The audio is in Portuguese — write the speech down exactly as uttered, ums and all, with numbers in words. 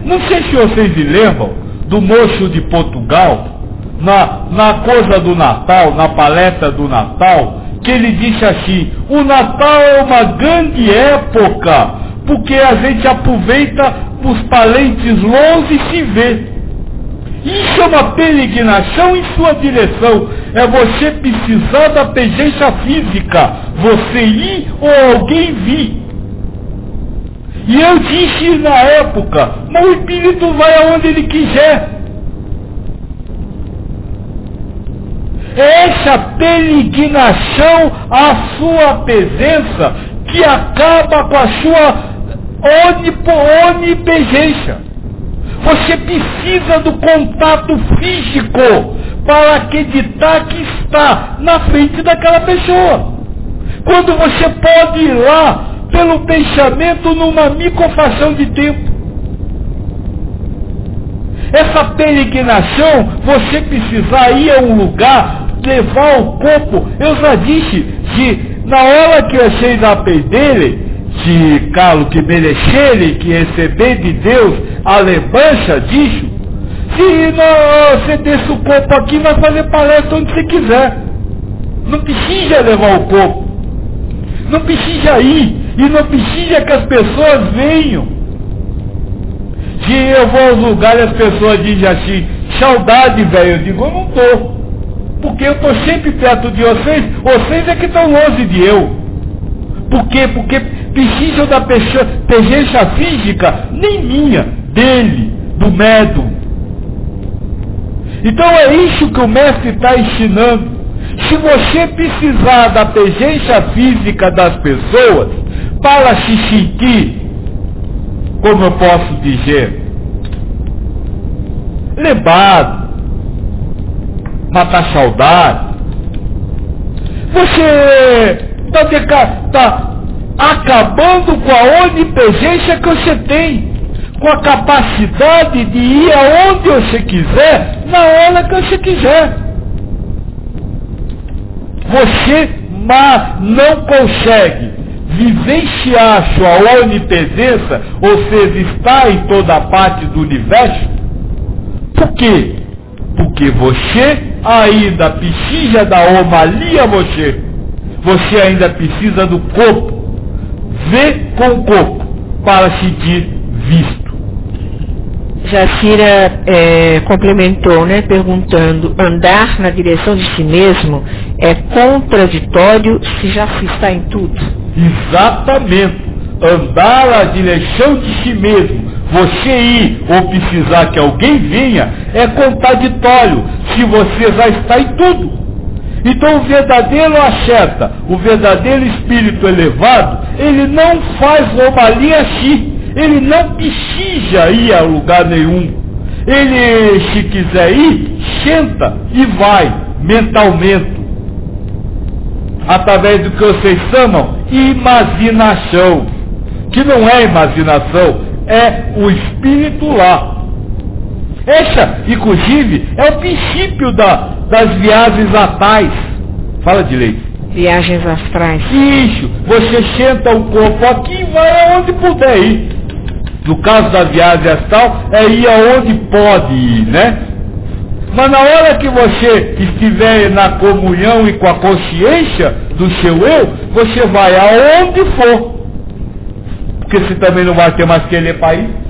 Não sei se vocês se lembram do moço de Portugal, na, na coisa do Natal, na palestra do Natal, que ele disse assim: o Natal é uma grande época, porque a gente aproveita os parentes longe e se vê. Isso é uma peregrinação em sua direção. É você precisar da presença física, você ir ou alguém vir. E eu disse na época, mas o Espírito vai aonde ele quiser. É essa peregrinação à sua presença que acaba com a sua onipresença. Você precisa do contato físico para acreditar que está na frente daquela pessoa. Quando você pode ir lá pelo pensamento numa microfração de tempo. Essa peregrinação, você precisa ir a um lugar, levar o corpo. Eu já disse que na hora que vocês aprenderem, se Carlos que merecerem, que receber de Deus a lembrança disso, se não, você deixa o corpo aqui, vai fazer palestra onde você quiser. Não precisa levar o corpo. Não precisa ir. E não precisa que as pessoas venham. Se eu vou aos lugares e as pessoas dizem assim, saudade, velho, eu digo, eu não estou. Porque eu estou sempre perto de vocês, vocês é que estão longe de eu. Por quê? Porque precisam da pessoa, presença física, nem minha, dele, do médium. Então é isso que o mestre está ensinando. Se você precisar da presença física das pessoas para se sentir, como eu posso dizer, lembrado, matar saudade, você está tá acabando com a onipresença que você tem, com a capacidade de ir aonde você quiser, na hora que você quiser. Você mas não consegue vivenciar sua onipresença, ou seja, está em toda parte do universo. Por quê? Porque você ainda precisa da homalia, você. Você ainda precisa do corpo. Ver com o corpo para sentir visto. Jacira é, complementou, né, perguntando: andar na direção de si mesmo é contraditório se já se está em tudo? Exatamente. Andar na direção de si mesmo, você ir ou precisar que alguém venha, é contraditório se você já está em tudo. Então o verdadeiro acerta, o verdadeiro espírito elevado, ele não faz homalia a si. Ele não precisa ir a lugar nenhum. Ele, se quiser ir, senta e vai, mentalmente. Através do que vocês chamam imaginação. Que não é imaginação, é o espírito lá. Essa, inclusive, é o princípio da, das viagens astrais. Fala direito. Viagens astrais. Isso, você senta o corpo aqui e vai aonde puder ir. No caso da viagem astral, é ir aonde pode ir, né? Mas na hora que você estiver na comunhão e com a consciência do seu eu, você vai aonde for. Porque você também não vai ter mais querer para ir.